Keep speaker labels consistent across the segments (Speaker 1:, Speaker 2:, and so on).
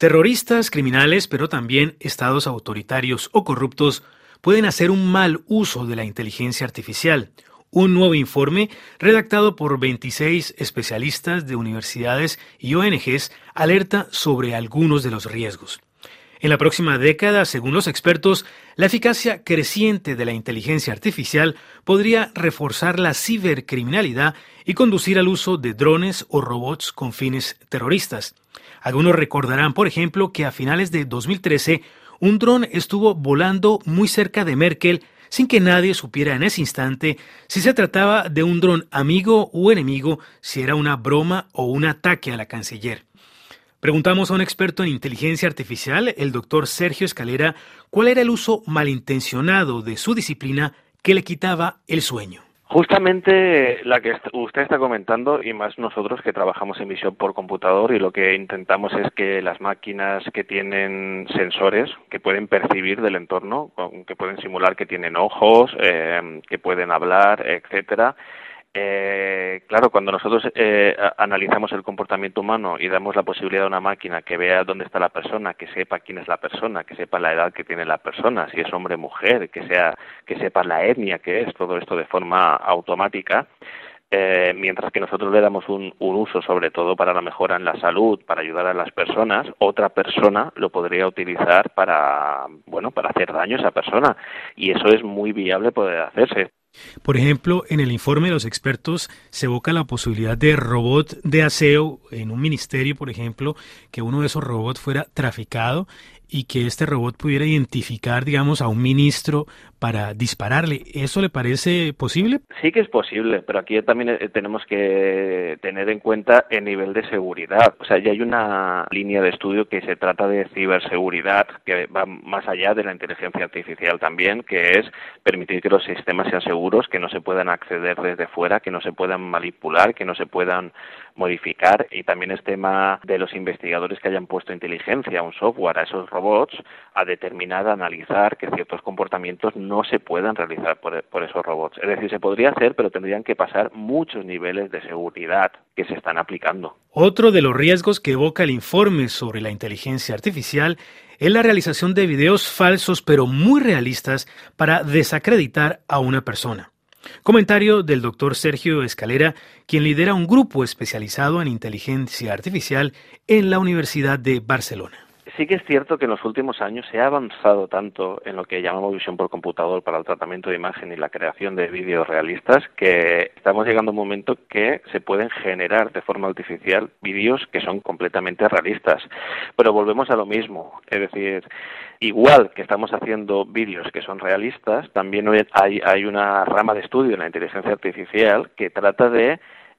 Speaker 1: Terroristas, criminales, pero también estados autoritarios o corruptos pueden hacer un mal uso de la inteligencia artificial. Un nuevo informe, redactado por 26 especialistas de universidades y ONGs, alerta sobre algunos de los riesgos. En la próxima década, según los expertos, la eficacia creciente de la inteligencia artificial podría reforzar la cibercriminalidad y conducir al uso de drones o robots con fines terroristas. Algunos recordarán, por ejemplo, que a finales de 2013, un dron estuvo volando muy cerca de Merkel sin que nadie supiera en ese instante si se trataba de un dron amigo o enemigo, si era una broma o un ataque a la canciller. Preguntamos a un experto en inteligencia artificial, el doctor Sergio Escalera, cuál era el uso malintencionado de su disciplina que le quitaba el sueño.
Speaker 2: Justamente la que usted está comentando, y más nosotros que trabajamos en visión por computador, y lo que intentamos es que las máquinas que tienen sensores, que pueden percibir del entorno, que pueden simular que tienen ojos, que pueden hablar, etcétera. Claro, cuando nosotros analizamos el comportamiento humano y damos la posibilidad a una máquina que vea dónde está la persona, que sepa quién es la persona, que sepa la edad que tiene la persona, si es hombre o mujer, que sepa la etnia que es, todo esto de forma automática, mientras que nosotros le damos un uso sobre todo para la mejora en la salud, para ayudar a las personas, otra persona lo podría utilizar para hacer daño a esa persona, y eso es muy viable poder hacerse.
Speaker 1: Por ejemplo, en el informe de los expertos se evoca la posibilidad de robot de aseo en un ministerio, por ejemplo, que uno de esos robots fuera traficado y que este robot pudiera identificar, digamos, a un ministro para dispararle. ¿Eso le parece posible?
Speaker 2: Sí que es posible, pero aquí también tenemos que tener en cuenta el nivel de seguridad. O sea, ya hay una línea de estudio que se trata de ciberseguridad, que va más allá de la inteligencia artificial también, que es permitir que los sistemas sean seguros, que no se puedan acceder desde fuera, que no se puedan manipular, que no se puedan modificar, y también es tema de los investigadores que hayan puesto inteligencia, un software a esos robots, a determinar, a analizar que ciertos comportamientos no se puedan realizar por esos robots. Es decir, se podría hacer, pero tendrían que pasar muchos niveles de seguridad que se están aplicando.
Speaker 1: Otro de los riesgos que evoca el informe sobre la inteligencia artificial es la realización de videos falsos pero muy realistas para desacreditar a una persona. Comentario del doctor Sergio Escalera, quien lidera un grupo especializado en inteligencia artificial en la Universidad de Barcelona.
Speaker 2: Sí que es cierto que en los últimos años se ha avanzado tanto en lo que llamamos visión por computador para el tratamiento de imagen y la creación de vídeos realistas, que estamos llegando a un momento que se pueden generar de forma artificial vídeos que son completamente realistas. Pero volvemos a lo mismo, es decir, igual que estamos haciendo vídeos que son realistas, también hay una rama de estudio en la inteligencia artificial que trata de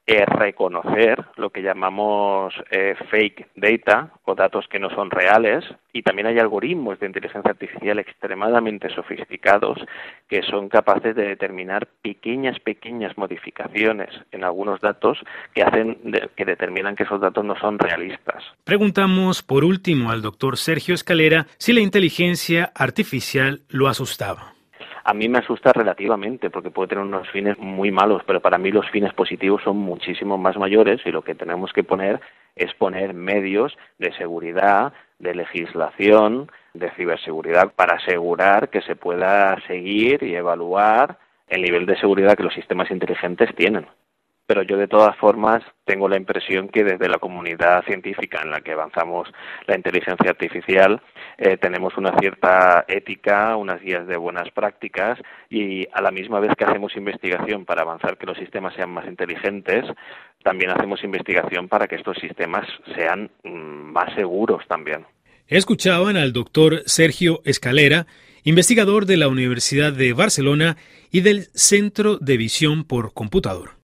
Speaker 2: reconocer lo que llamamos fake data o datos que no son reales, y también hay algoritmos de inteligencia artificial extremadamente sofisticados que son capaces de determinar pequeñas modificaciones en algunos datos que determinan que esos datos no son realistas.
Speaker 1: Preguntamos por último al doctor Sergio Escalera si la inteligencia artificial lo asustaba.
Speaker 2: A mí me asusta relativamente porque puede tener unos fines muy malos, pero para mí los fines positivos son muchísimo más mayores, y lo que tenemos que poner es poner medios de seguridad, de legislación, de ciberseguridad para asegurar que se pueda seguir y evaluar el nivel de seguridad que los sistemas inteligentes tienen. Pero yo de todas formas tengo la impresión que desde la comunidad científica en la que avanzamos la inteligencia artificial tenemos una cierta ética, unas guías de buenas prácticas, y a la misma vez que hacemos investigación para avanzar que los sistemas sean más inteligentes, también hacemos investigación para que estos sistemas sean más seguros también.
Speaker 1: Escuchaban al doctor Sergio Escalera, investigador de la Universidad de Barcelona y del Centro de Visión por Computador.